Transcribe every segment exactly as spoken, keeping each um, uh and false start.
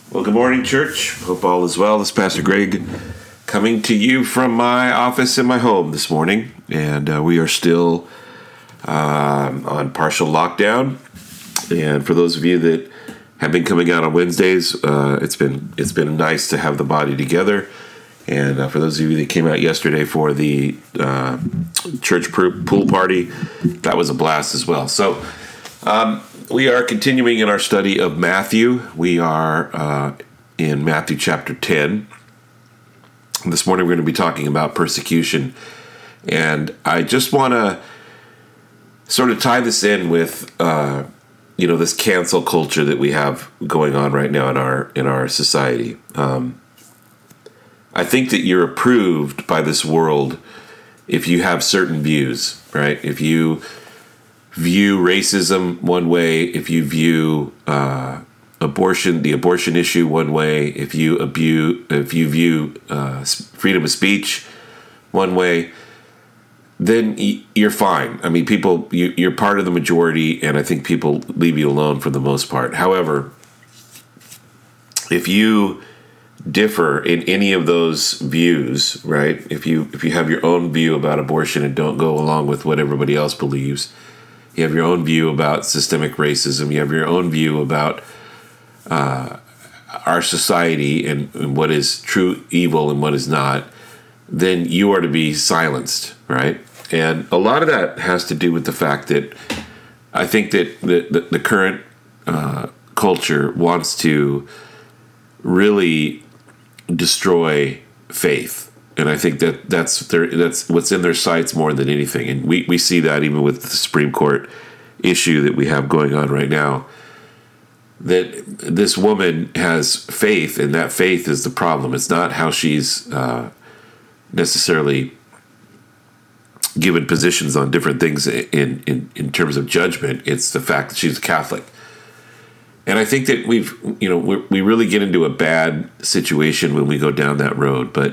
Well, good morning, church. Hope all is well. This is Pastor Greg coming to you from my office in my home this morning. And uh, we are still um, on partial lockdown. And for those of you that have been coming out on Wednesdays, uh, it's been it's been nice to have the body together. And uh, for those of you that came out yesterday for the uh, church pool party, that was a blast as well. So um, we are continuing in our study of Matthew. We are uh, in Matthew chapter ten. This morning we're going to be talking about persecution. And I just want to sort of tie this in with, uh, you know, this cancel culture that we have going on right now in our in our society. Um, I think that you're approved by this world if you have certain views, right? If you view racism one way, if you view uh, abortion, the abortion issue one way, if you abuse, if you view uh, freedom of speech one way, then you're fine. I mean, people, you, you're part of the majority, and I think people leave you alone for the most part. However, if you differ in any of those views, right? If you if you have your own view about abortion and don't go along with what everybody else believes, you have your own view about systemic racism, you have your own view about uh, our society and, and what is true evil and what is not, then you are to be silenced, right? And a lot of that has to do with the fact that I think that the, the, the current uh, culture wants to really destroy faith. And I think that that's their, that's what's in their sights more than anything. And we, we see that even with the Supreme Court issue that we have going on right now, that this woman has faith, and that faith is the problem. It's not how she's uh, necessarily given positions on different things in, in, in terms of judgment. It's the fact that she's a Catholic. And I think that we've, you know, we we really get into a bad situation when we go down that road. But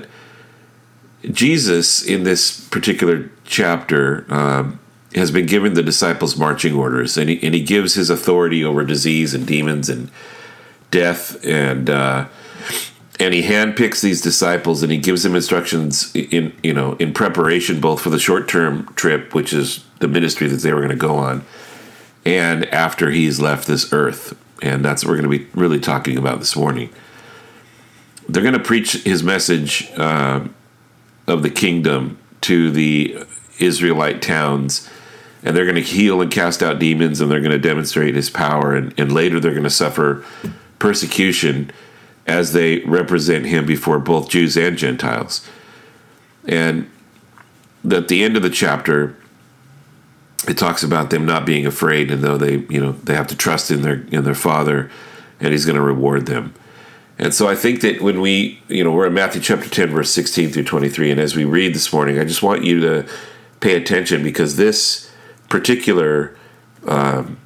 Jesus, in this particular chapter, um, has been given the disciples marching orders, and he, and he gives his authority over disease and demons and death, and uh, and he handpicks these disciples, and he gives them instructions in, you know, in preparation both for the short-term trip, which is the ministry that they were going to go on, and after he's left this earth. And that's what we're going to be really talking about this morning. They're going to preach his message uh, of the kingdom to the Israelite towns, and they're going to heal and cast out demons, and they're going to demonstrate his power, and, and later they're going to suffer persecution as they represent him before both Jews and Gentiles. And at the end of the chapter, it talks about them not being afraid, and though they, you know, they have to trust in their in their Father, and he's going to reward them. And so I think that when we, you know, we're in Matthew chapter ten, verse sixteen through twenty-three, and as we read this morning, I just want you to pay attention, because this particular um,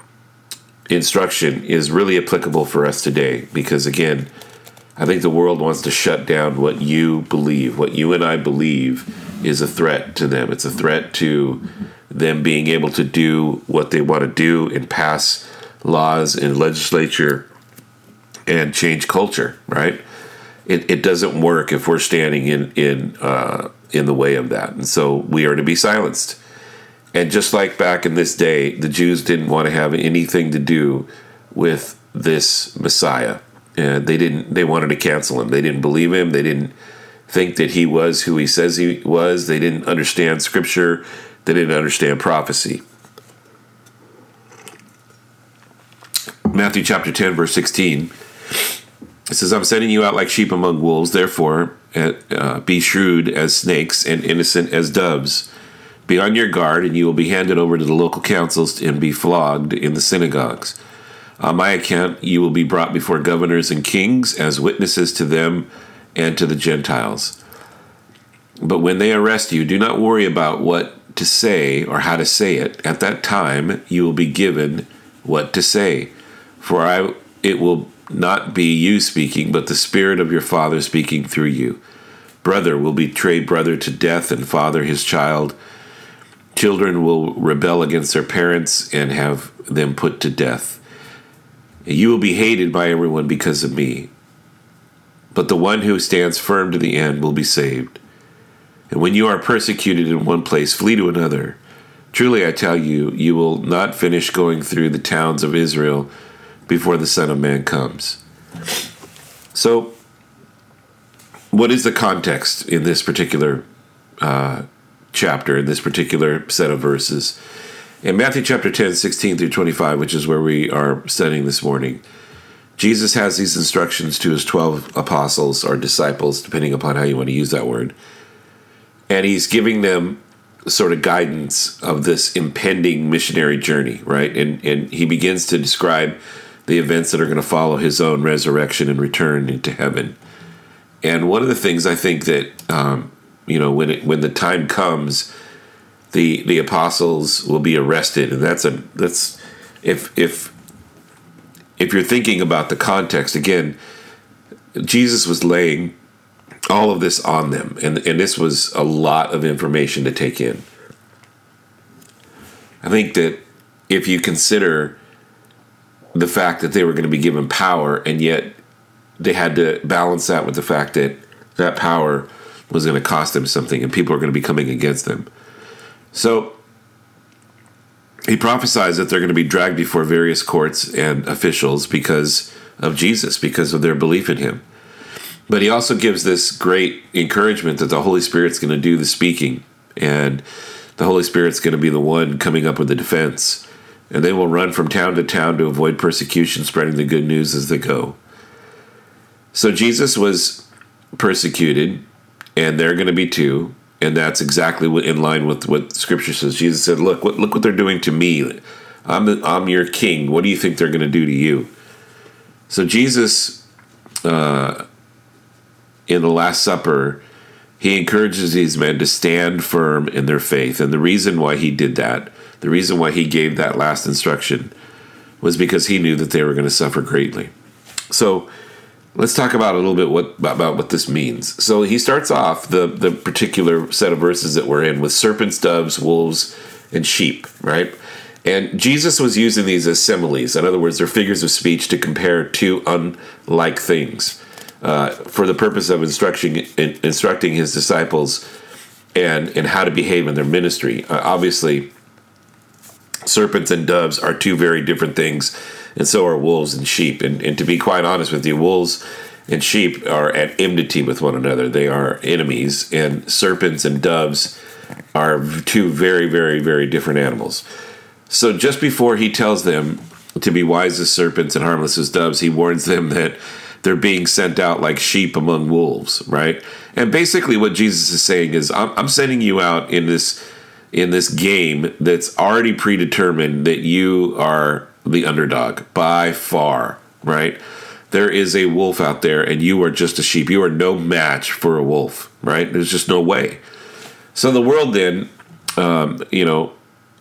instruction is really applicable for us today. Because again, I think the world wants to shut down what you believe, what you and I believe is a threat to them. It's a threat to them being able to do what they want to do and pass laws in legislature and change culture, right? It it doesn't work if we're standing in in uh, in the way of that, and so we are to be silenced. And just like back in this day, the Jews didn't want to have anything to do with this Messiah, and they didn't. They wanted to cancel him. They didn't believe him. They didn't think that he was who he says he was. They didn't understand Scripture. They didn't understand prophecy. Matthew chapter ten, verse sixteen, it says, I'm sending you out like sheep among wolves, therefore uh, be shrewd as snakes and innocent as doves. Be on your guard, and you will be handed over to the local councils and be flogged in the synagogues. On my account, you will be brought before governors and kings as witnesses to them and to the Gentiles. But when they arrest you, do not worry about what to say or how to say it. At that time, you will be given what to say. For I, it will not be you speaking, but the Spirit of your Father speaking through you. Brother will betray brother to death, and father his child. Children will rebel against their parents and have them put to death. You will be hated by everyone because of me, but the one who stands firm to the end will be saved. And when you are persecuted in one place, flee to another. Truly I tell you, you will not finish going through the towns of Israel before the Son of Man comes. So, what is the context in this particular uh, chapter, in this particular set of verses? In Matthew chapter ten, sixteen through twenty-five, which is where we are studying this morning, Jesus has these instructions to his twelve apostles or disciples, depending upon how you want to use that word. And he's giving them sort of guidance of this impending missionary journey, right? And, and he begins to describe the events that are going to follow his own resurrection and return into heaven. And one of the things I think that, um, you know, when it, when the time comes, the the apostles will be arrested, and that's a that's if if if you're thinking about the context again, Jesus was laying all of this on them, and and this was a lot of information to take in. I think that if you consider the fact that they were going to be given power, and yet they had to balance that with the fact that that power was going to cost them something, and people are going to be coming against them. So he prophesies that they're going to be dragged before various courts and officials because of Jesus, because of their belief in him. But he also gives this great encouragement that the Holy Spirit's going to do the speaking, and the Holy Spirit's going to be the one coming up with the defense. And they will run from town to town to avoid persecution, spreading the good news as they go. So Jesus was persecuted, and they're going to be too. And that's exactly what, in line with what Scripture says. Jesus said, look, what, look what they're doing to me. I'm, the, I'm your king. What do you think they're going to do to you? So Jesus, uh, in the Last Supper, he encourages these men to stand firm in their faith. And the reason why he did that, the reason why he gave that last instruction, was because he knew that they were going to suffer greatly. So let's talk about a little bit what about what this means. So he starts off the, the particular set of verses that we're in with serpents, doves, wolves, and sheep, right? And Jesus was using these as similes. In other words, they're figures of speech to compare two unlike things uh, for the purpose of instructing instructing his disciples and, and how to behave in their ministry. Uh, obviously, serpents and doves are two very different things, and so are wolves and sheep. And, and to be quite honest with you, wolves and sheep are at enmity with one another. They are enemies, and serpents and doves are two very, very, very different animals. So just before he tells them to be wise as serpents and harmless as doves, he warns them that they're being sent out like sheep among wolves, right? And basically what Jesus is saying is, I'm, I'm sending you out in this in this game that's already predetermined that you are the underdog by far, right? There is a wolf out there, and you are just a sheep. You are no match for a wolf, right? There's just no way. So the world then, um, you know,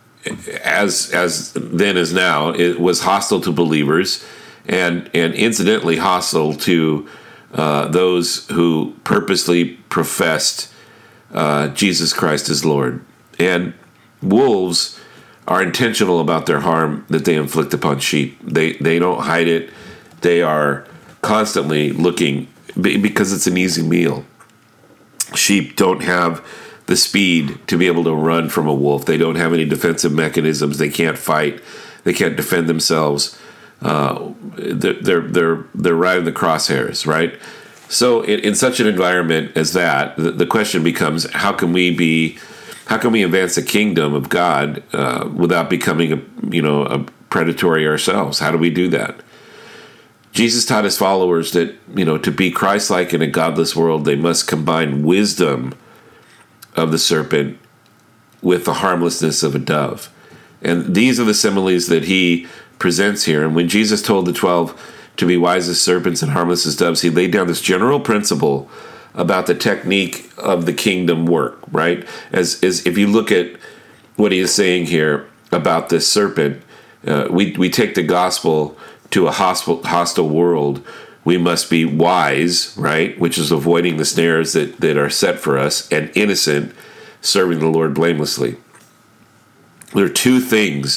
as as then as now, it was hostile to believers, and and incidentally hostile to uh, those who purposely professed uh, Jesus Christ as Lord. And wolves are intentional about their harm that they inflict upon sheep. They they don't hide it. They are constantly looking, because it's an easy meal. Sheep don't have the speed to be able to run from a wolf. They don't have any defensive mechanisms. They can't fight. They can't defend themselves. Uh, they're, they're, they're, they're right in the crosshairs, right? So in, in such an environment as that, the, the question becomes, how can we be, how can we advance the kingdom of God uh, without becoming a, you know, a predatory ourselves? How do we do that? Jesus taught his followers that, you know, to be Christ-like in a godless world, they must combine wisdom of the serpent with the harmlessness of a dove. And these are the similes that he presents here. And when Jesus told the twelve to be wise as serpents and harmless as doves, he laid down this general principle about the technique of the kingdom work, right? As, as if you look at what he is saying here about this serpent, uh, we, we take the gospel to a hostile, hostile world. We must be wise, right? Which is avoiding the snares that, that are set for us, and innocent, serving the Lord blamelessly. There are two things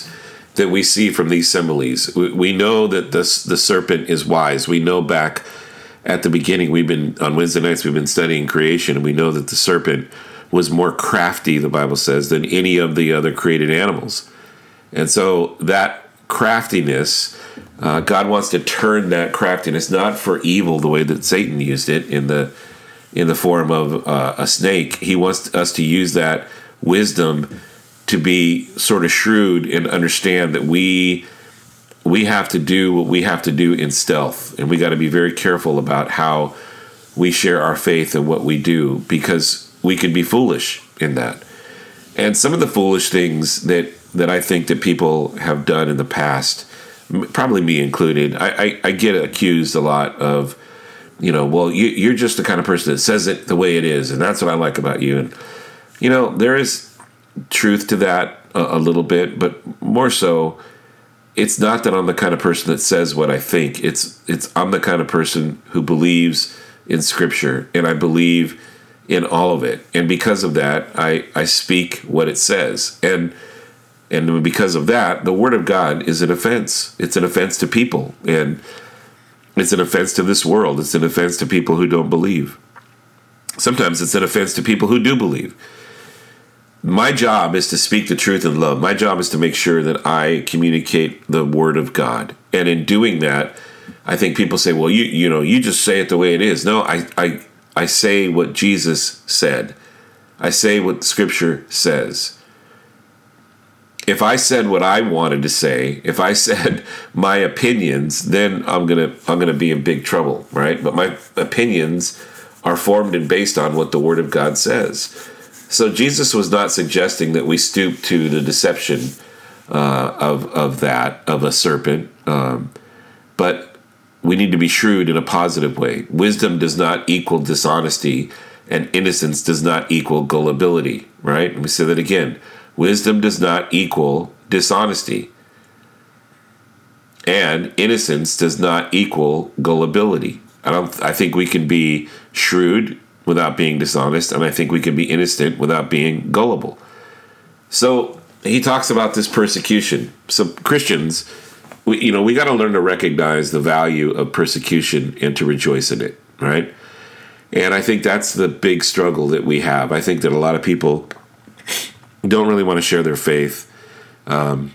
that we see from these similes. We, we know that this, the serpent is wise. We know back at the beginning, we've been on Wednesday nights, we've been studying creation, and we know that the serpent was more crafty, the Bible says, than any of the other created animals. And so that craftiness, uh, God wants to turn that craftiness, not for evil the way that Satan used it in the in the form of uh, a snake. He wants us to use that wisdom to be sort of shrewd and understand that we we have to do what we have to do in stealth, and we got to be very careful about how we share our faith and what we do, because we could be foolish in that. And some of the foolish things that that I think that people have done in the past, probably me included, I, I, I get accused a lot of, you know, well, you, you're just the kind of person that says it the way it is, and that's what I like about you. And, you know, there is truth to that a, a little bit, but more so, it's not that I'm the kind of person that says what I think. It's it's I'm the kind of person who believes in Scripture, and I believe in all of it. And because of that, I, I speak what it says. And and because of that, the Word of God is an offense. It's an offense to people, and it's an offense to this world. It's an offense to people who don't believe. Sometimes it's an offense to people who do believe. My job is to speak the truth in love. My job is to make sure that I communicate the Word of God. And in doing that, I think people say, well, you you know, you just say it the way it is. No, I I, I say what Jesus said. I say what Scripture says. If I said what I wanted to say, if I said my opinions, then I'm gonna I'm gonna be in big trouble, right? But my opinions are formed and based on what the Word of God says. So Jesus was not suggesting that we stoop to the deception uh, of of that of a serpent, um, but we need to be shrewd in a positive way. Wisdom does not equal dishonesty, and innocence does not equal gullibility. Right? Let me say that again. Wisdom does not equal dishonesty, and innocence does not equal gullibility. I don't. I think we can be shrewd without being dishonest, and I think we can be innocent without being gullible. So he talks about this persecution. So Christians, we, you know, we got to learn to recognize the value of persecution and to rejoice in it, right? And I think that's the big struggle that we have. I think that a lot of people don't really want to share their faith um,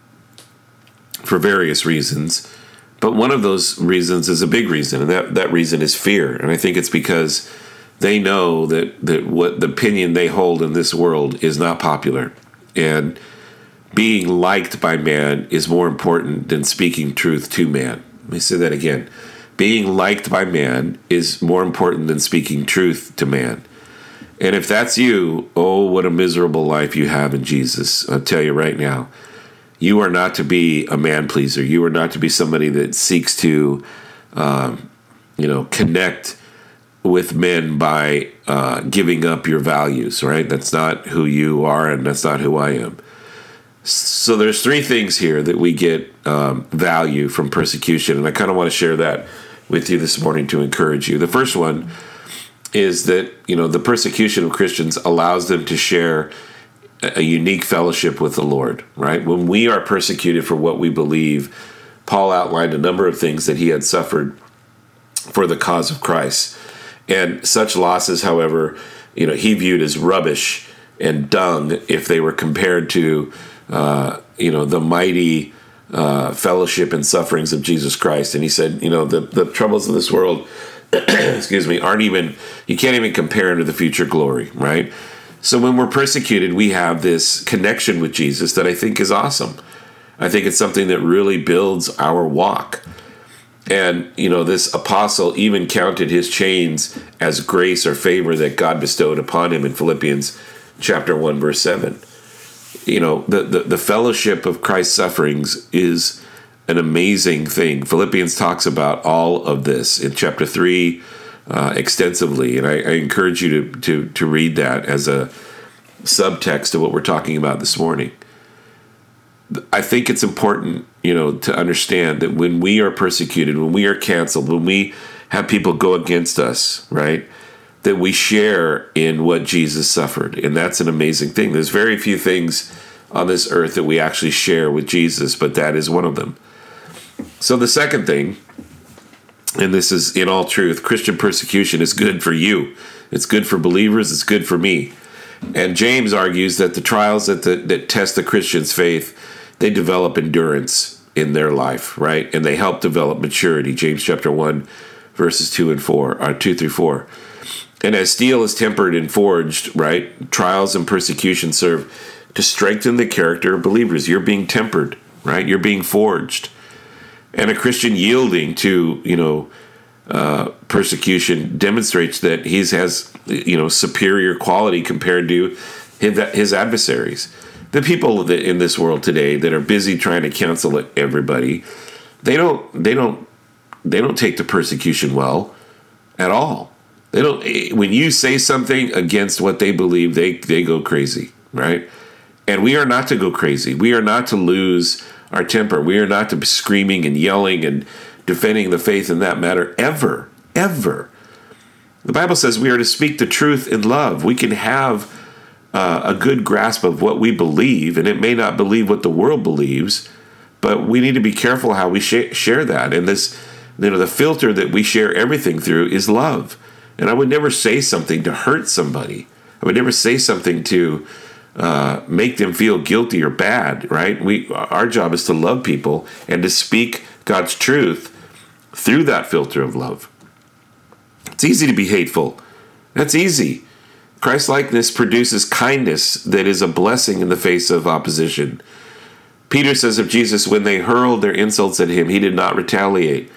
for various reasons. But one of those reasons is a big reason, and that, that reason is fear. And I think it's because they know that, that what the opinion they hold in this world is not popular. And being liked by man is more important than speaking truth to man. Let me say that again. Being liked by man is more important than speaking truth to man. And if that's you, oh, what a miserable life you have in Jesus. I'll tell you right now, you are not to be a man pleaser. You are not to be somebody that seeks to, um, you know, connect with men by uh, giving up your values, right? That's not who you are, and that's not who I am. So there's three things here that we get um, value from persecution, and I kind of want to share that with you this morning to encourage you. The first one is that, you know, the persecution of Christians allows them to share a unique fellowship with the Lord, right? When we are persecuted for what we believe, Paul outlined a number of things that he had suffered for the cause of Christ. And such losses, however, you know, he viewed as rubbish and dung if they were compared to, uh, you know, the mighty uh, fellowship and sufferings of Jesus Christ. And he said, you know, the, the troubles of this world, excuse me, aren't even, you can't even compare them to the future glory, right? So when we're persecuted, we have this connection with Jesus that I think is awesome. I think it's something that really builds our walk. And, you know, this apostle even counted his chains as grace or favor that God bestowed upon him in Philippians chapter one, verse seven. You know, the, the, the fellowship of Christ's sufferings is an amazing thing. Philippians talks about all of this in chapter three uh, extensively, and I, I encourage you to, to, to read that as a subtext of what we're talking about this morning. I think it's important, you know, to understand that when we are persecuted, when we are canceled, when we have people go against us, right, that we share in what Jesus suffered. And that's an amazing thing. There's very few things on this earth that we actually share with Jesus, but that is one of them. So the second thing, and this is in all truth, Christian persecution is good for you. It's good for believers. It's good for me. And James argues that the trials that the, that test the Christian's faith, they develop endurance in their life, right? And they help develop maturity. James chapter one, verses two and four, or two through four. And as steel is tempered and forged, right? Trials and persecution serve to strengthen the character of believers. You're being tempered, right? You're being forged. And a Christian yielding to, you know, uh, persecution demonstrates that he has, you know, superior quality compared to his, his adversaries. The people that in this world today that are busy trying to counsel everybody, they don't, they don't, they don't take the persecution well at all. They don't. When you say something against what they believe, they they go crazy, right? And we are not to go crazy. We are not to lose our temper. We are not to be screaming and yelling and defending the faith in that matter ever, ever. The Bible says we are to speak the truth in love. We can have uh, a good grasp of what we believe, and it may not believe what the world believes, but we need to be careful how we sh- share that. And this, you know, the filter that we share everything through is love. And I would never say something to hurt somebody. I would never say something to uh, make them feel guilty or bad, right? We, our job is to love people and to speak God's truth through that filter of love. It's easy to be hateful. That's easy. Christ-likeness produces kindness that is a blessing in the face of opposition. Peter says of Jesus, when they hurled their insults at him, he did not retaliate.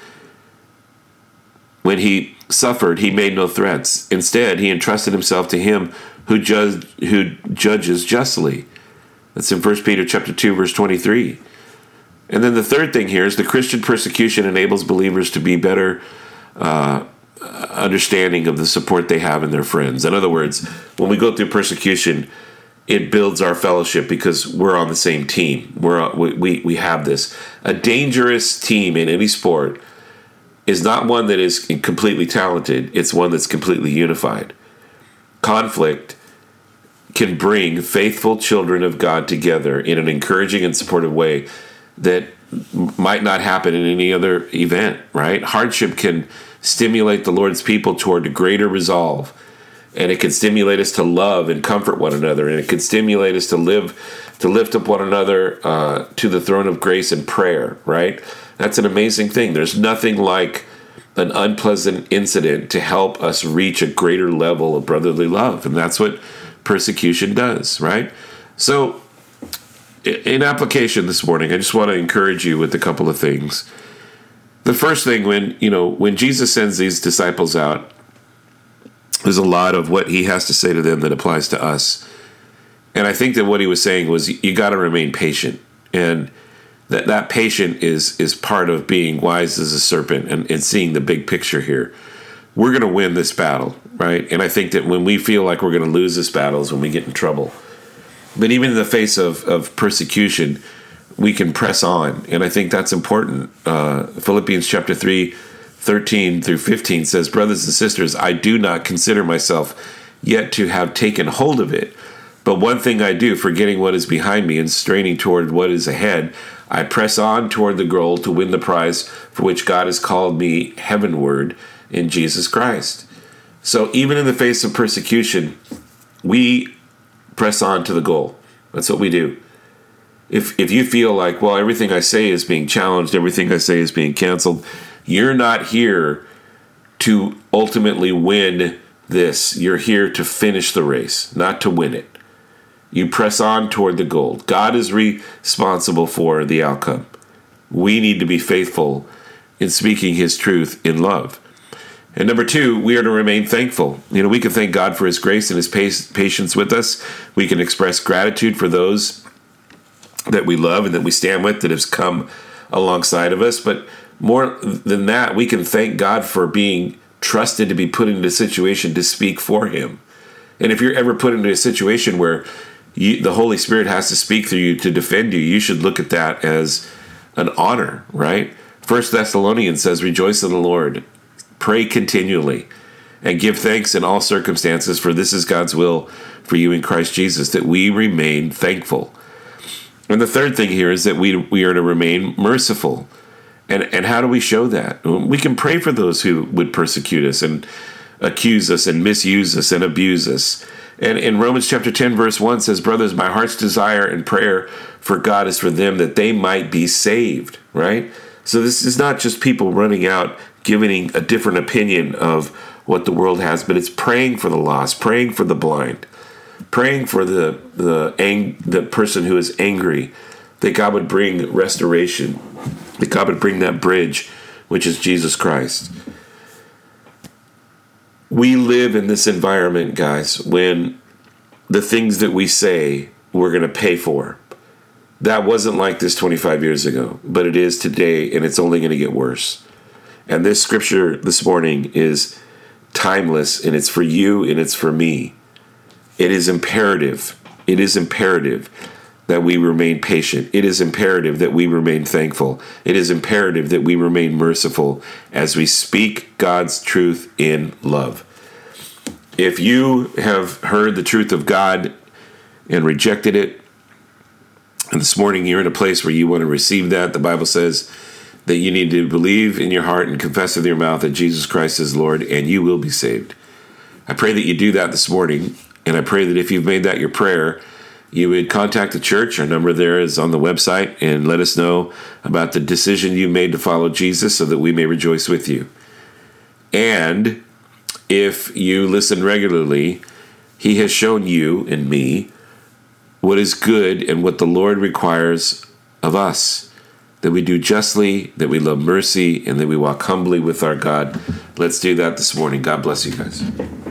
When he suffered, he made no threats. Instead, he entrusted himself to him who judge, who judges justly. That's in First Peter chapter two, verse twenty-three. And then the third thing here is the Christian persecution enables believers to be better uh, understanding of the support they have in their friends. In other words, when we go through persecution, it builds our fellowship because we're on the same team. We're we we, we have this. A dangerous team in any sport is not one that is completely talented. It's one that's completely unified. Conflict can bring faithful children of God together in an encouraging and supportive way that might not happen in any other event, right? Hardship can stimulate the Lord's people toward a greater resolve, and it can stimulate us to love and comfort one another, and it can stimulate us to live, to lift up one another uh, to the throne of grace and prayer, right? That's an amazing thing. There's nothing like an unpleasant incident to help us reach a greater level of brotherly love, and that's what persecution does, right? So, in application this morning, I just want to encourage you with a couple of things. The first thing, when you know, when Jesus sends these disciples out, there's a lot of what he has to say to them that applies to us. And I think that what he was saying was, you got to remain patient. And that that patient is is part of being wise as a serpent and, and seeing the big picture here. We're going to win this battle, right? And I think that when we feel like we're going to lose this battle is when we get in trouble. But even in the face of, of persecution, we can press on. And I think that's important. Uh, Philippians chapter three, thirteen through fifteen says, brothers and sisters, I do not consider myself yet to have taken hold of it. But one thing I do, forgetting what is behind me and straining toward what is ahead, I press on toward the goal to win the prize for which God has called me heavenward in Jesus Christ. So even in the face of persecution, we press on to the goal. That's what we do. If if you feel like, well, everything I say is being challenged, everything I say is being canceled, you're not here to ultimately win this. You're here to finish the race, not to win it. You press on toward the goal. God is responsible for the outcome. We need to be faithful in speaking his truth in love. And number two, we are to remain thankful. You know, we can thank God for his grace and his patience with us. We can express gratitude for those that we love and that we stand with that has come alongside of us. But more than that, we can thank God for being trusted to be put into a situation to speak for him. And if you're ever put into a situation where you, the Holy Spirit has to speak through you to defend you, you should look at that as an honor, right? First Thessalonians says, rejoice in the Lord, pray continually, and give thanks in all circumstances, for this is God's will for you in Christ Jesus, that we remain thankful. And the third thing here is that we we are to remain merciful. And and how do we show that? We can pray for those who would persecute us and accuse us and misuse us and abuse us. And in Romans chapter ten, verse one says, brothers, my heart's desire and prayer for God is for them that they might be saved, right? So this is not just people running out, giving a different opinion of what the world has, but it's praying for the lost, praying for the blind, praying for the the ang- the person who is angry, that God would bring restoration, that God would bring that bridge, which is Jesus Christ. We live in this environment, guys, when the things that we say we're going to pay for. That wasn't like this twenty-five years ago, but it is today, and it's only going to get worse. And this scripture this morning is timeless, and it's for you, and it's for me. It is imperative. It is imperative that we remain patient. It is imperative that we remain thankful. It is imperative that we remain merciful as we speak God's truth in love. If you have heard the truth of God and rejected it, and this morning you're in a place where you want to receive that, the Bible says that you need to believe in your heart and confess with your mouth that Jesus Christ is Lord, and you will be saved. I pray that you do that this morning, and I pray that if you've made that your prayer, you would contact the church. Our number there is on the website, and let us know about the decision you made to follow Jesus so that we may rejoice with you. And if you listen regularly, he has shown you and me what is good and what the Lord requires of us, that we do justly, that we love mercy, and that we walk humbly with our God. Let's do that this morning. God bless you guys.